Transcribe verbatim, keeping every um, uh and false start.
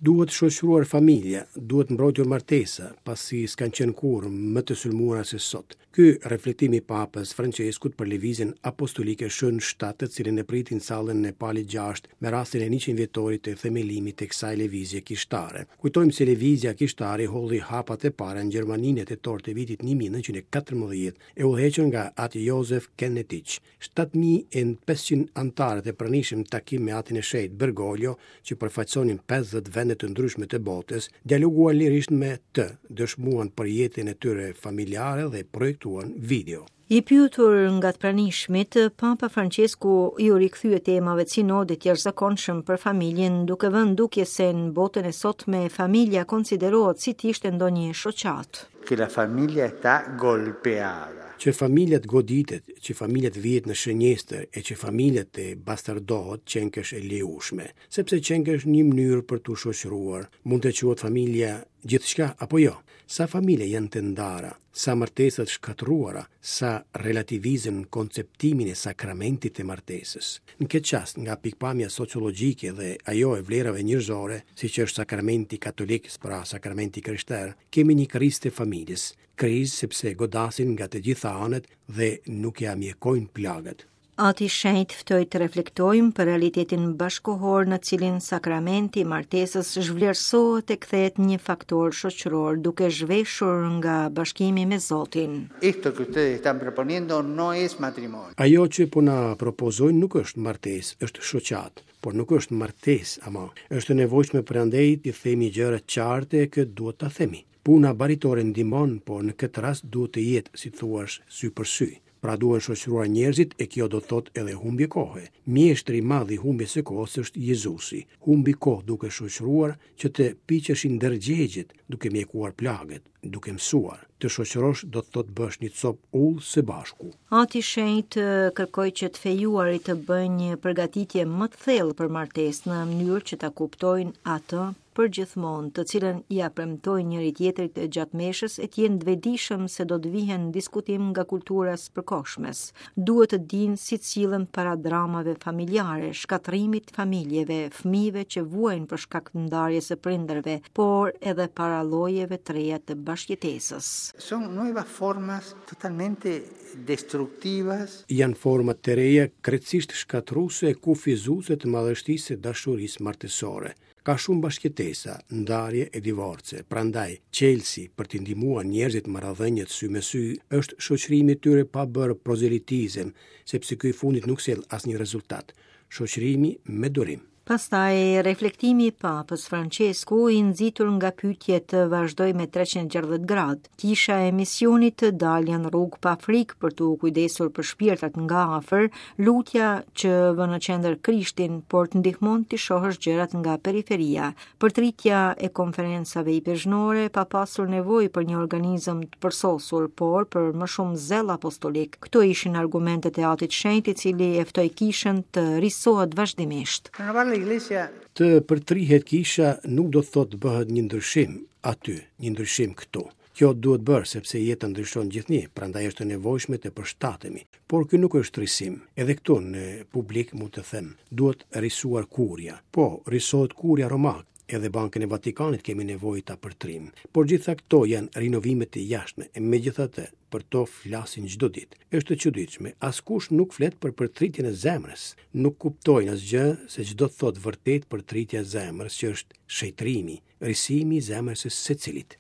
Duhet shoqëruar familja, duhet mbrojtur martesa, pasi s'kan qenë kur më të sulmuara se sot. Ky reflektimi i Papës Franceskut për lëvizjen apostolike shën shtatë, të cilin e pritin sallën në Palit gjashtë me rastin e njëqind vjetorit të themelimit të kësaj lëvizje kishtare. Kujtojmë se lëvizja kishtare holli hapat e para në Gjermaninë tetor të vitit një mijë nëntëqind e katërmbëdhjetë e udhëhequr nga atë Josef Kennedy. shtatë mijë e pesëqind antarët e pranishëm në takim me atin e shenjtë Bergoglio, që përfaqësonin pesëdhjetë vende të ndryshme të botës, dialoguan lirisht me të, dëshmuan për jetën e tyre familjare dhe projektuan video. I pyetur nga të pranishmit, Papa Francesku ju rikthye temave të sinodit të jashtëzakonshëm për familjen, duke vënë dukje se në botën e sotme familja konsiderohet si të ishte ndonjë shoqat. Che la famiglia sta golpeata. Që familjet goditet, që familjet vihet në shënjestër e që familjet e bastardohet qenkësh e lejushme, sepse qenkësh një mënyrë për të shoqëruar, mund të quhet familja gjithçka apo jo. Sa familje janë të ndara, sa martesat shkatruara, sa relativizëm në konceptimin e sakramentit të martesës. Në këtë qast, nga pikpamja sociologjike dhe ajo e vlerave njerëzore, siç është sakramenti katolik, pra sakramenti krishter, kemi një krizë të familjes, krizë sepse godasin nga të gjitha anët dhe nuk ja mjekojnë plagët. Ati shenjtë ftoi të reflektojmë për realitetin bashkohor në cilin sakramenti i martesës zhvlerësohet e kthehet një faktor shoqëror, duke zhveshur nga bashkimi me Zotin. Esto que ustedes están proponiendo no es matrimonio. Ajo që po na propozojnë nuk është martesë, është shoqat, por nuk është martesë, ama është nevojshme prandaj të themi gjëra të qarta që duhet ta themi. Puna baritore ndihmon, por në këtë rast duhet të jetë, si thuash, sy për sy. Pra duhen shoqëruar njerëzit e kjo do thot edhe humbje kohe. Mjeshtri i madh i humbjes së kohës është Jezusi. Humbi kohë duke shoqëruar që të piqeshin ndërgjegjet, duke mjekuar plagët, duke mësuar. Të shoqërosh do të thot bësh një cop ull së bashku. Ati shenjtë kërkoj që të fejuarit të bëjnë një përgatitje më të thellë për martesë në mënyrë që ta kuptojnë atë për gjithmonë, të cilën ja premtojnë njëri tjetrit gjatë meshës e të jenë të vetëdijshëm se do të vihen diskutim nga kultura së përkohshmes. Duhet të dinë si të sillen para dramave familjare, shkatrimit familjeve, fëmijëve që vuajnë për shkak të ndarjes së prindërve, por edhe para llojeve të reja të bashkëjetesës. Son nuevas formas totalmente destructivas. Janë forma të reja krejtësisht shkatruese e kufizuese të madhështisë së dashurisë martësore. Ka shumë bashkëtesa, ndarje e divorce, prandaj qelsi për të ndihmuar njerëzit marrëdhëniet sy me sy është shoqërimi i tyre pa bërë prozelitizëm, sepse ky i fundit nuk sjell asnjë rezultat. Shoqërimi me durim. Pastaj, reflektimi i Papës Francesku i nxitur nga pyetjet vazhdoi me treqind e gjashtëdhjetë gradë. Kisha e misionit të dalë në rrugë pa frikë për të kujdesur për shpirtrat nga afër, lutja që vë në qendër Krishtin, por të ndihmon të shohësh gjërat nga periferia. Përtritja e konferencave hipezhnore pa pasur nevojë për një organizëm të përsosur, por për më shumë zell apostolik. Këto ishin argumentet e Atit Shenjtë, i cili e ftoi kishën të rrisohet vazhdimisht. Të përtrihet kisha nuk do të thotë bëhet një ndryshim aty, një ndryshim këtu. Kjo duhet bërë sepse jeta ndryshon gjithnjë, prandaj është e nevojshme të përshtatemi. Por ky nuk është rrisim. Edhe këtu në publik mund të them, duhet rrisuar kurja. Po, rrisohet kurja romak. Edhe Bankën e Vatikanit kemi nevojë ta përtrim. Por gjitha këto janë rinovime të jashtme, e megjithatë për to flasin çdo ditë. Është e çuditshme, askush nuk flet për përtritjen e zemrës. Nuk kuptojnë asgjë se çdo thot vërtet përtritja e zemrës, që është shejtrimi, rrisimi i zemrës së secilit.